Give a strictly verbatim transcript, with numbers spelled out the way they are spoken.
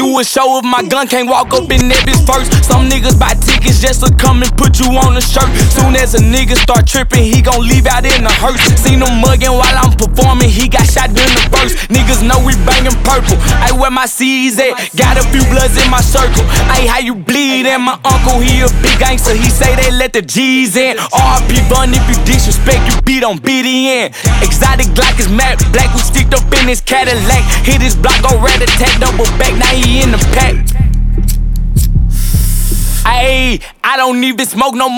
do a show if my gun can't walk up in that bitch first. Some niggas buy tickets just to come and put you on a shirt. Soon as a nigga start tripping, he gon' leave out in the hearse. Seen him mugging while I'm performing, he got shot in the verse. Niggas know we bangin' purple. I where my C's at, got a few bloods in my circle. Ay, how you bleed? And my uncle, he a big gangster, he say they let the G's in. R P Bun, if you disrespect, you beat on B D N. Exotic Glock is matte black, we sticked up in his Cadillac. Hit his block, go rat attack, double back, now he in the pack. Ayy, I don't even smoke no more.